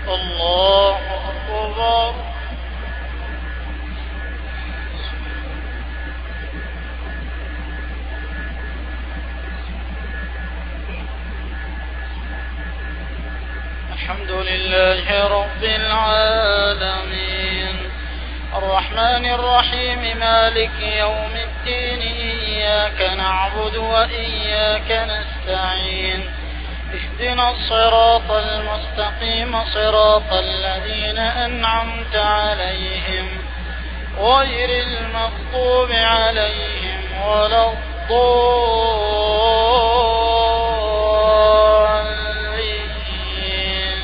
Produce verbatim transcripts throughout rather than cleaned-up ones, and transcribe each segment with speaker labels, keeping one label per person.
Speaker 1: الله أكبر. الحمد لله رب العالمين الرحمن الرحيم مالك يوم الدين إياك نعبد وإياك نستعين اهدنا الصراط المستقيم صراط الذين أنعمت عليهم غير المغضوب عليهم ولا الضالين.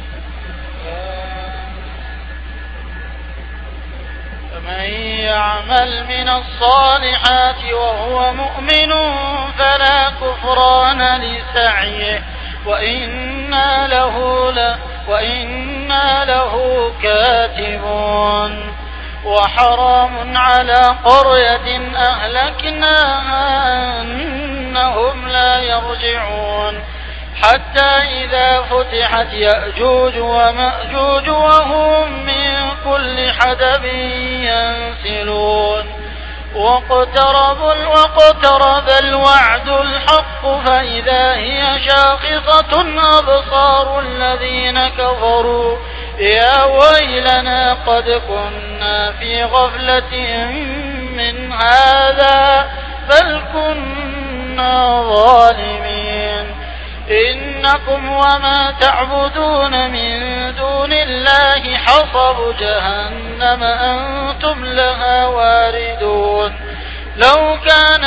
Speaker 1: فمن يعمل من الصالحات وهو مؤمن فلا كفران لسعيه وإنا له, ل... وإنا له كاتبون. وحرام على قرية أهلكناها أنهم لا يرجعون حتى إذا فتحت يأجوج ومأجوج وهم من كل حدب ينسلون واقترب, واقترب الوعد الحق فإذا هي شاخصة أبصار الذين كفروا يا ويلنا قد كنا في غفلة من هذا بل كنا ظالمين. إنكم وما تعبدون من دون الله حصب جهنم أنتم لها واردون. لو كان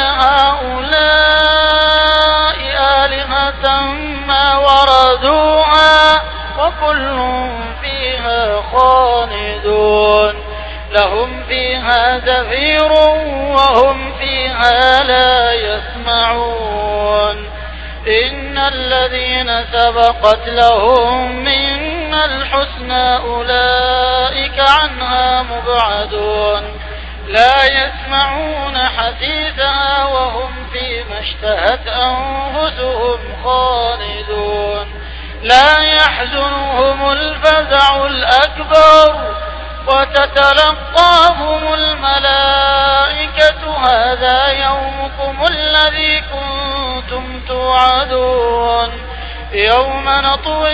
Speaker 1: هؤلاء آلهة ما وردوها وكل فيها خالدون لهم فيها زفير وهم فيها لا يسمعون. إن الذين سبقت لهم منا الحسنى أولئك عنها مبعدون لا يسمعون حسيسها وهم فيما اشتهت أنفسهم خالدون. لا يحزنهم الفزع الأكبر وتتلقاهم الملائكة هذا يومكم الذي كنتم توعدون. يوم نطوي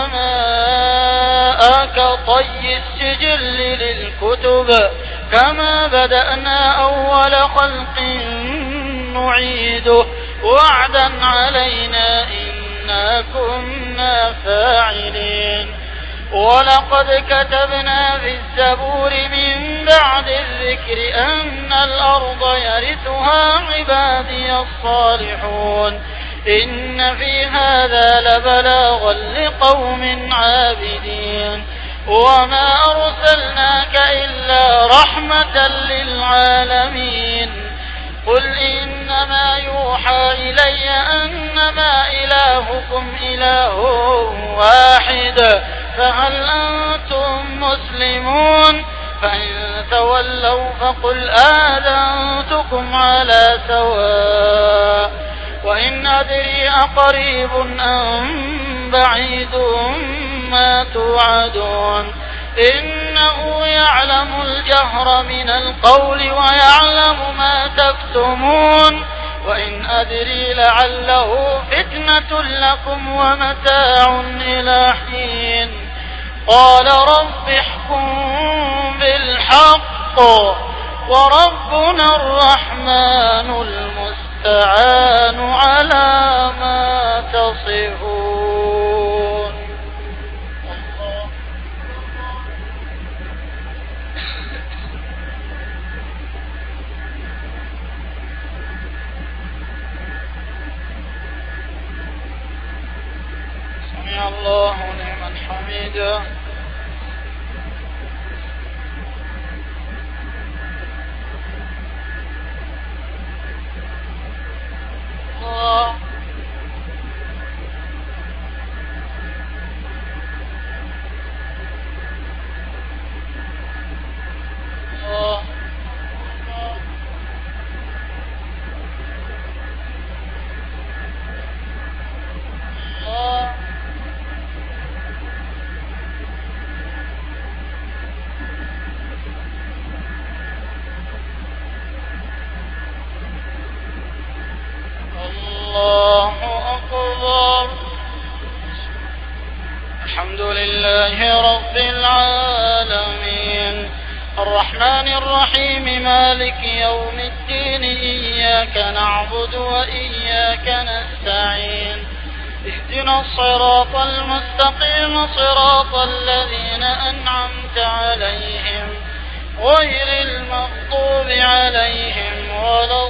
Speaker 1: السماء كطي السجل للكتب كما بدأنا أول خلق نعيده وعدا علينا إنا كنا فاعلين. ولقد كتبنا في الزبور من بعد الذكر أن الأرض يرثها عبادي الصالحون إن في هذا لبلاغا لقوم عابدين. وما أرسلناك إلا رحمة للعالمين. قل إنما يوحى إلي أنما إلهكم إله واحد فهل أنتم مسلمون؟ فإن تولوا فقل آذنتكم على سواء وإن أدري أقريب أم بعيد ما توعدون. إنه يعلم الجهر من القول ويعلم ما تكتمون. وإن أدري لعله فتنة لكم ومتاع إلى حين. قال رب احكم بالحق وربنا الرحمن المستعان على ما تصفون. سمع الله لمن حمده. الله الله الله الحمد لله رب العالمين الرحمن الرحيم مالك يوم الدين إياك نعبد وإياك نستعين اهدنا الصراط المستقيم صراط الذين أنعمت عليهم غير المغضوب عليهم ولا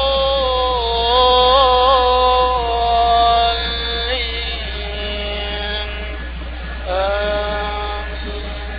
Speaker 1: الضالين آمين.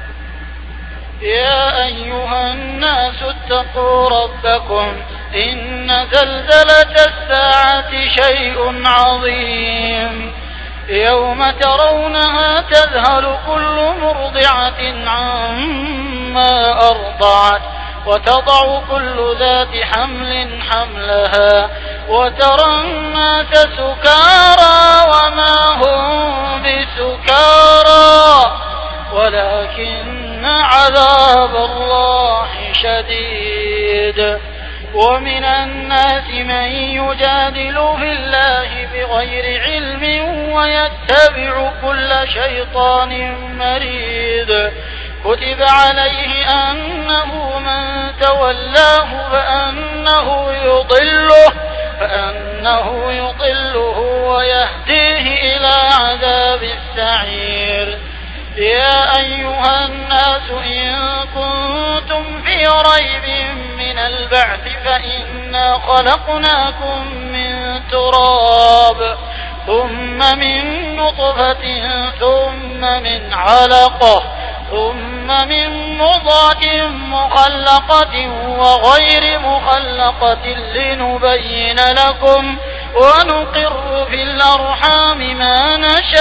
Speaker 1: يا أيها الناس اتقوا ربكم إن زلزلة الساعة شيء عظيم يوم ترونها تذهل كل مرضعة عما أرضعت وتضع كل ذات حمل حملها وترى الناس سكارى وما هم بسكارى ولكن عذاب الله شديد. ومن الناس من يجادل في الله بغير علم ويتبع كل شيطان مريد كتب عليه أنه من تولاه فأنه يضله فأنه يضله ويهديه إلى عذاب السعير. يا أيها الناس إن كنتم في ريب من البعث فإنا خلقناكم من تراب ثم من نطفة ثم من علقة ثم من مضغة مخلقة وغير مخلقة لنبين لكم ونقر في الأرحام ما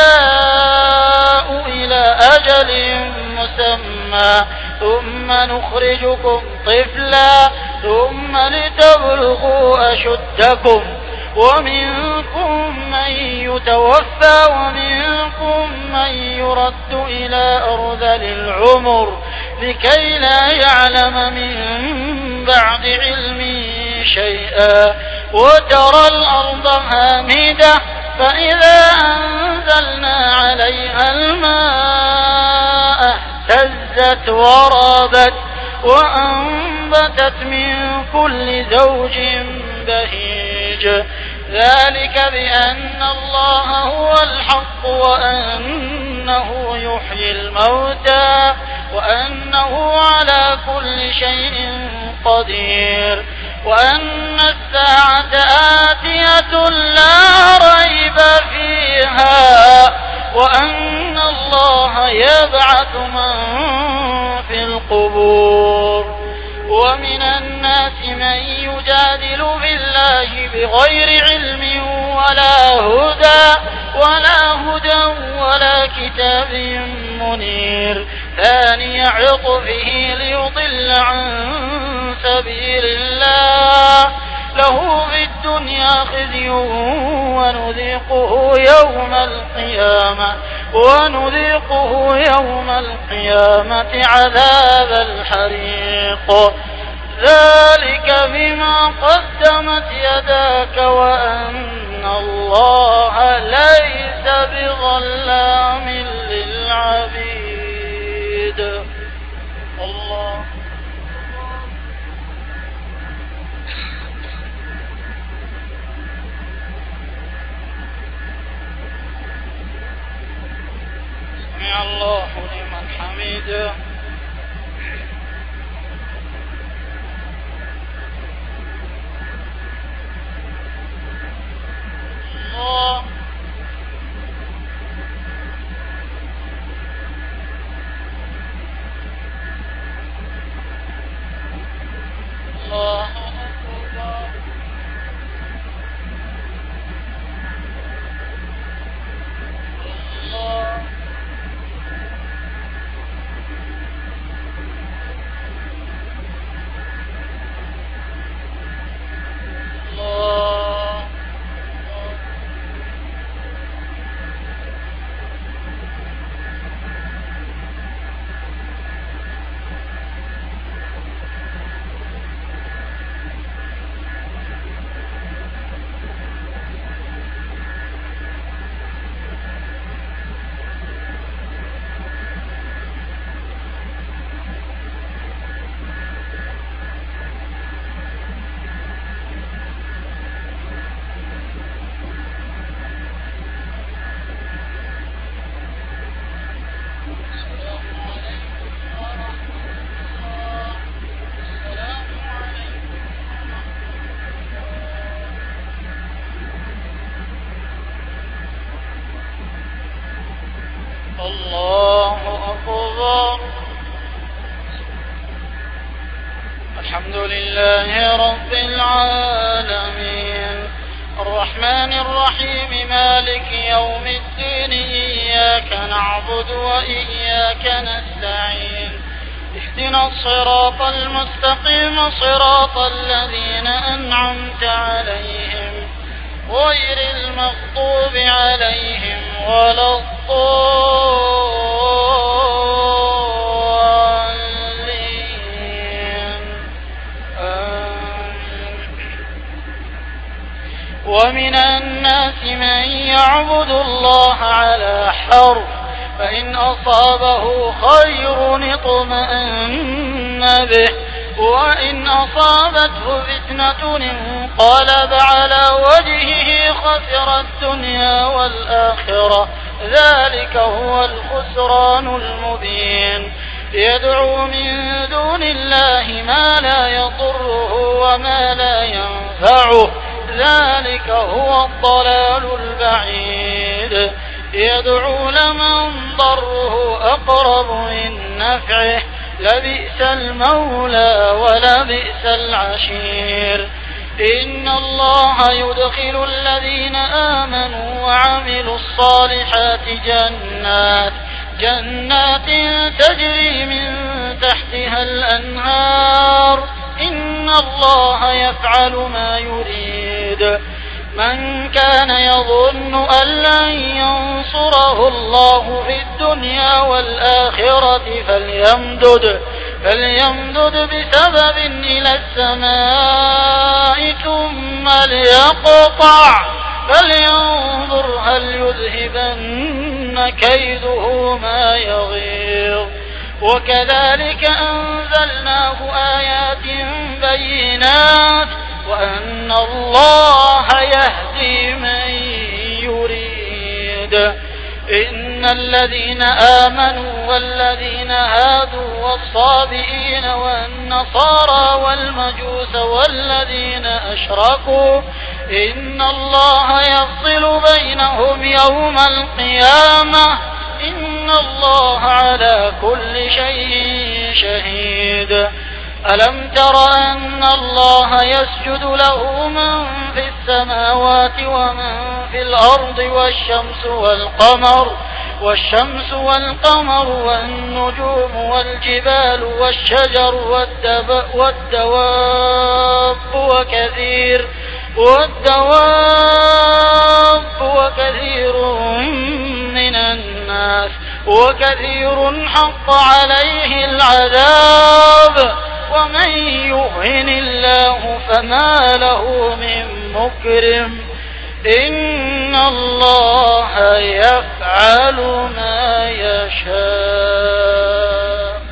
Speaker 1: نشاء إلى أجل مسمى ثم نخرجكم طفلا ثم لتبلغوا أشدكم ومنكم من يتوفى ومنكم من يرد إلى أرذل العمر لكي لا يعلم من بعد علم شيئا وترى الأرض هامدة فإذا أنزلنا عليها الماء اهتزت وربت وأنبتت من كل زوج بهيج ذلك بأن الله هو الحق وأنه يحيي الموتى وأنه على كل شيء قدير وأن الساعة آتية لا ريب فيها وأن الله يبعث من في القبور. ومن الناس من يجادل في الله بغير علم ولا هدى ولا هدى ولا كتاب منير ثاني عطفه ليضل عن سبيل الله له في الدنيا خزي ونذيقه يوم القيامة ونذيقه يوم القيامة عذاب الحريق ذلك بما قدمت يداك وأن الله ليس بظلام للعبيد. الله سمع الله لمن حمده. الله الله أكبر. الله الله أكبر. الحمد لله رب العالمين الرحمن الرحيم مالك يوم الدين إياك نعبد وإياك نستعين اهدنا الصراط المستقيم صراط الذين أنعمت عليهم غير المغضوب عليهم ولا الضالين آمين. ومن الناس من يعبد الله على حرف فإن أصابه خير اطمأن به وإن أصابته فتنة انقلب على وجهه خسر الدنيا والآخرة ذلك هو الخسران المبين. يدعو من دون الله ما لا يضره وما لا ينفعه ذلك هو الضلال البعيد. يدعو لمن ضره أقرب من نفعه لبئس المولى ولبئس العشير. إن الله يدخل الذين آمنوا وعملوا الصالحات جنات جنات تجري من تحتها الأنهار إن الله يفعل ما يريد. من كان يظن أن لن ينصره الله في الدنيا والآخرة فليمدد, فليمدد بسبب إلى السماء ثم ليقطع فلينظر هل يذهبن كيده ما يغيظ. وكذلك أنزلناه آيات بينات وأن الله يهدي من يريد. إن الذين آمنوا والذين هادوا والصابئين والنصارى والمجوس والذين أشركوا إن الله يفصل بينهم يوم القيامة إن الله على كل شيء شهيد. ألم تر أن الله يسجد له من في السماوات ومن في الأرض والشمس والقمر والشمس والقمر والنجوم والجبال والشجر والدواب وكثير والدواب وكثير من الناس وكثير حق عليه العذاب ومن يهن الله فما له من مكرم إن الله يفعل ما يشاء.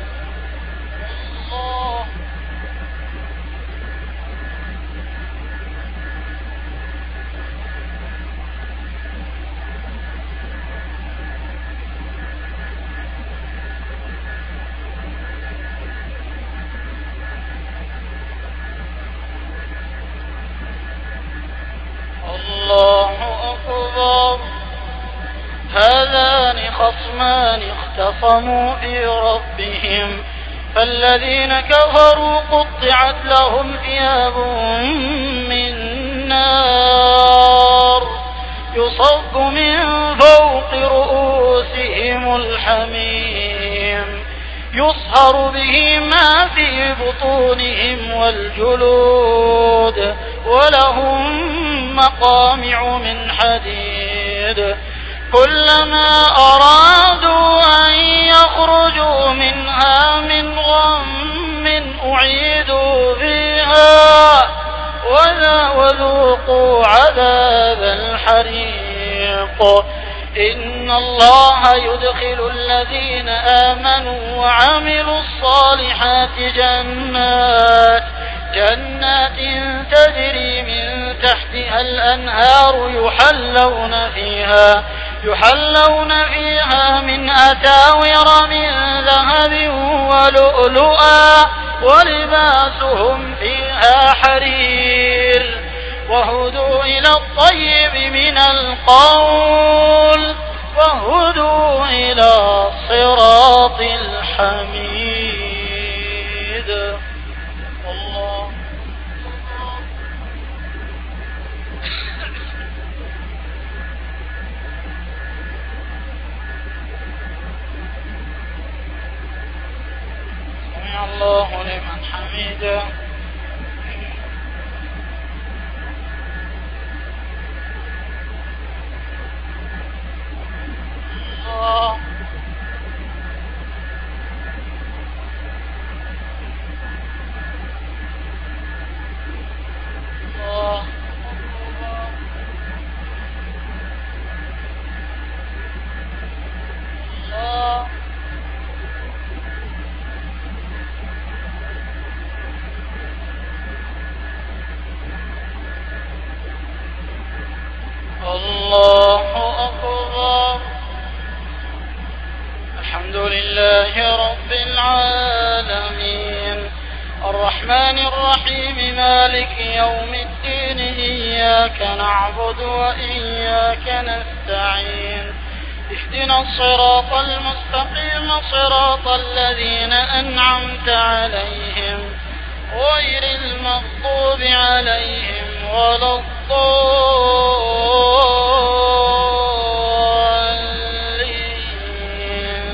Speaker 1: الله أكبر. هذان خصمان اختصموا في ربهم فالذين كفروا قطعت لهم ثياب من نار يصب من فوق رؤوسهم الحميم يصهر به ما في بطونهم والجلود ولهم مقامع من حديد كلما أرادوا أن يخرجوا منها من غم أعيدوا فيها وذوقوا عذاب الحريق. إن الله يدخل الذين آمنوا وعملوا الصالحات جنات جنات تجري من تحتها الأنهار يحلون فيها يحلون فيها من أساور من ذهب ولؤلؤا ولباسهم فيها حرير وهدوا إلى الطيب من القول فاهدوا إلى الصراط الحميد. الله سمع الله لمن حمده. الله الله الله الله أكبر. الحمد لله رب العالمين الرحمن الرحيم مالك يوم الدين إياك نعبد وإياك نستعين اهدنا الصراط المستقيم صراط الذين أنعمت عليهم غير المغضوب عليهم ولا الضالين.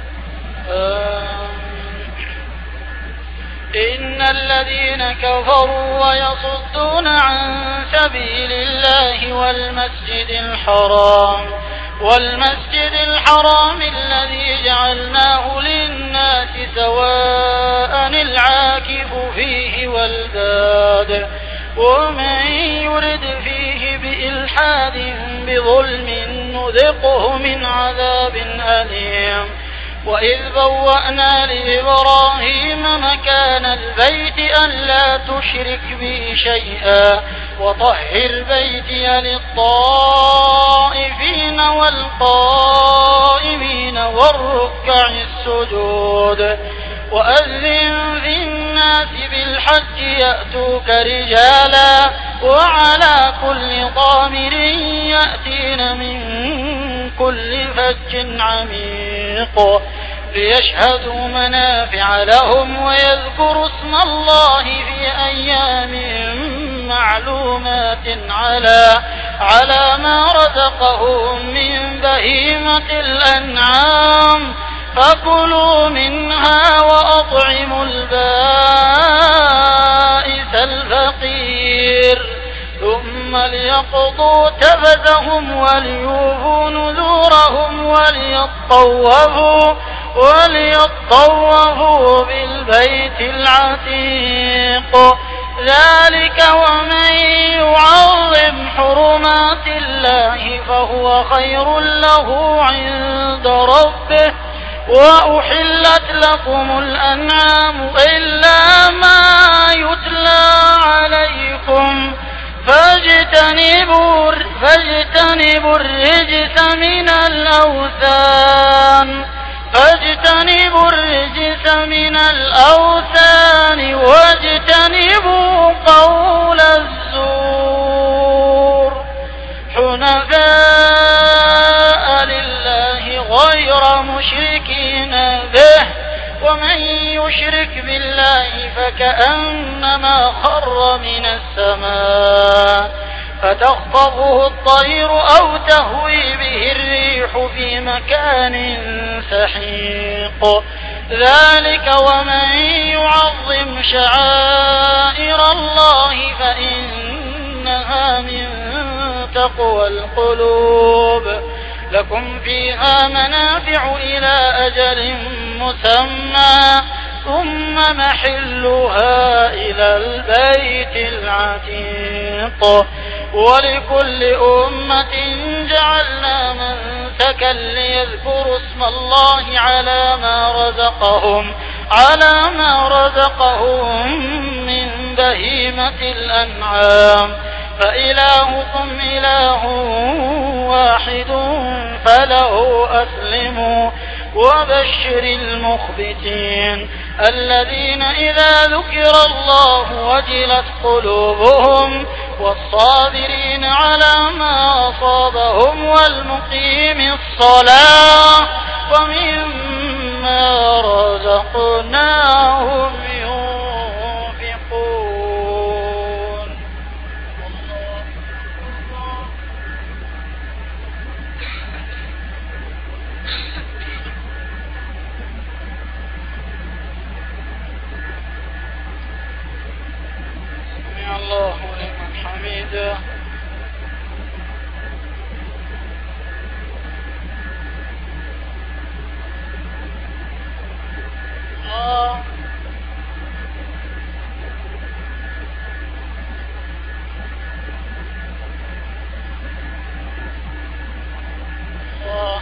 Speaker 1: إن الذين كفروا ويصدون عن سبيل الله والمسجد الحرام والمسجد الحرام الذي جعلناه للناس سواء العاكف فيه والباد ومن يرد فيه بإلحاد بظلم نذقه من عذاب أليم. وإذ بوأنا لإبراهيم مكان البيت ألا تشرك بي شيئا وطهر بيتي للطائفين والقائمين والركع السجود. وأذن في الناس بالحج يأتوك رجالا وعلى كل ضامر يأتين من كل فج عميق ليشهدوا منافع لهم ويذكروا اسم الله في أيام معلومات على على ما رزقهم من بهيمة الأنعام فكلوا منها وأطعموا البائس الفقير ثم ليقضوا تفثهم وليوفوا نذورهم وليطوفوا وليطوفوا بالبيت العتيق. ذلك ومن يعظم حرمات الله فهو خير له عند ربه. وأحلت لكم الأنعام إلا ما يتلى عليكم فاجتنبوا فاجتنبوا الرجس من الأوثان فاجتنبوا الرجس من الأوثان واجتنبوا قول الزور حنفاء لله غير مشركين به ومن يشرك بالله فكأنما خر من السماء فتخطفه الطير أو تهوي به الريح في مكان سحيق. ذلك ومن يعظم شعائر الله فإنها من تقوى القلوب. لكم فيها منافع إلى أجل مسمى ثم محلها إلى البيت العتيق. ولكل أمة جعلنا منسكا ليذكروا اسم الله على ما رزقهم على ما رزقهم من بهيمة الأنعام فإلهكم إله واحد فله أسلموا وبشر المخبتين الذين إذا ذكر الله وجلت قلوبهم والصابرين على ما أصابهم والمقيم الصلاة ومما رزقناهم ينفقون. سمع الله لمن حمده. الله الله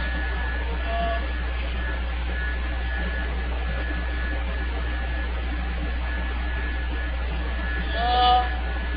Speaker 1: الله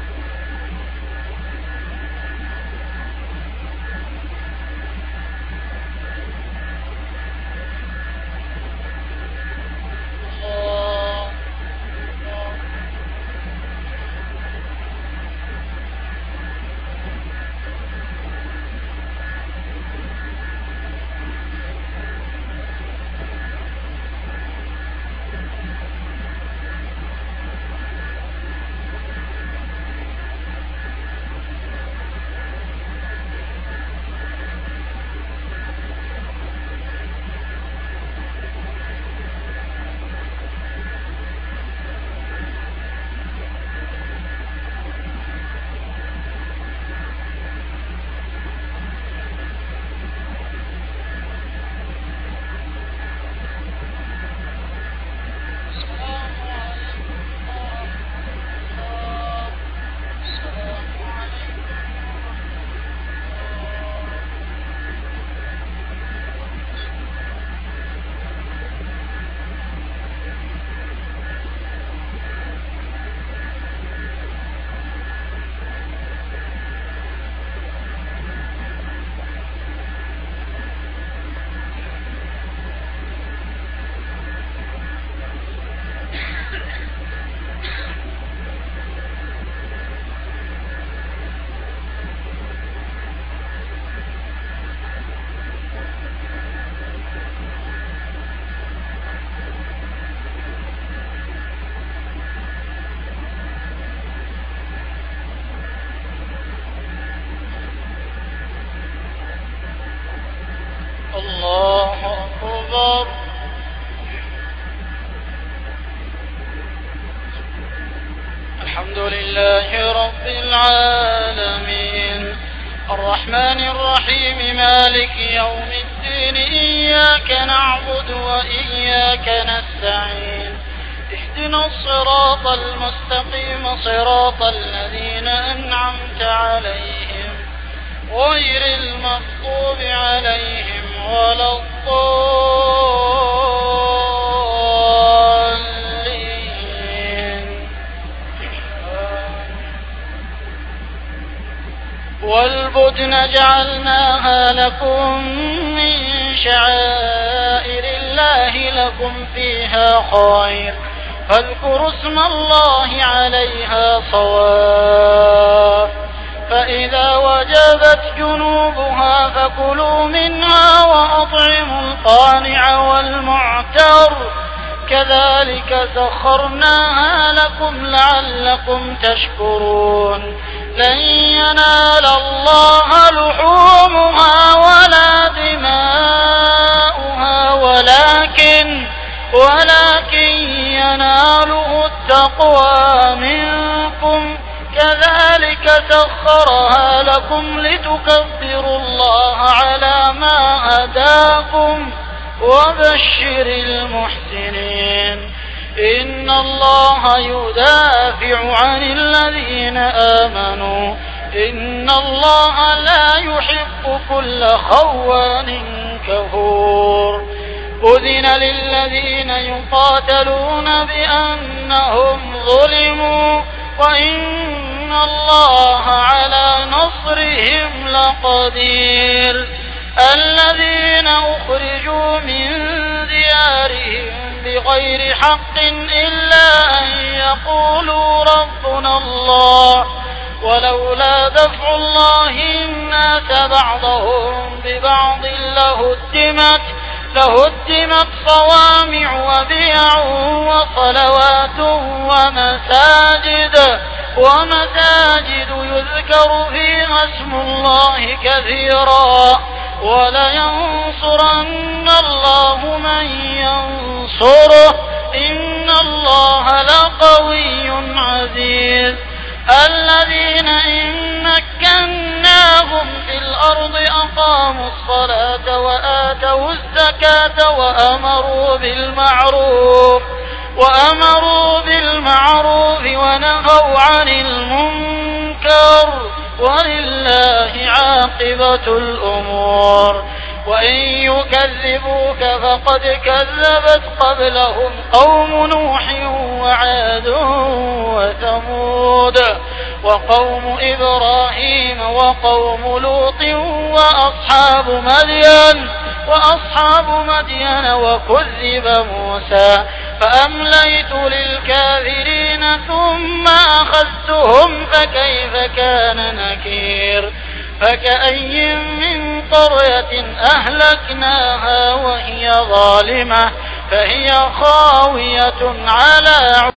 Speaker 1: الله أكبر. الحمد لله رب العالمين الرحمن الرحيم مالك يوم الدين إياك نعبد وإياك نستعين اهدنا الصراط المستقيم صراط الذين أنعمت عليهم غير المغضوب عليهم ولا الضالين. والبدن جعلناها لكم من شعائر الله لكم فيها خير فاذكروا اسم الله عليها صواف فإذا وجبت جنوبها فكلوا منها وأطعموا القانع والمعتر كذلك سخرناها لكم لعلكم تشكرون. لن ينال الله لحومها ولا دماؤها ولكن ولكن يناله التقوى منكم كذلك سخرها لكم لتكبروا الله على ما هداكم وبشر المحسنين. إن الله يدافع عن الذين آمنوا إن الله لا يحب كل خوان كفور. أذن للذين يقاتلون بأنهم ظلموا وإن الله على نصرهم لقدير. الذين أخرجوا من بغير حق إلا أن يقولوا ربنا الله ولولا دفع الله الناس بعضهم ببعض لهدمت لهدمت صوامع وبيع وصلوات ومساجد ومساجد يذكر فيها اسم الله كثيرا ولينصرن الله من ينصره إن الله لقوي عزيز الذين إن مكناهم في الأرض أقاموا الصلاة وآتوا الزكاة وأمروا بالمعروف وأمروا بالمعروف ونهوا عن المنكر ولله عاقبة الأمور وإن يكذبوك فقد كذبت قبلهم قوم نوح وعاد وثمود وقوم إبراهيم وقوم لوط وأصحاب مدين وأصحاب مدين وكذب موسى فأمليت للكافرين ثم أخذتهم فكيف كان نكير فكأي من قرية أهلكناها وهي ظالمة فهي خاوية على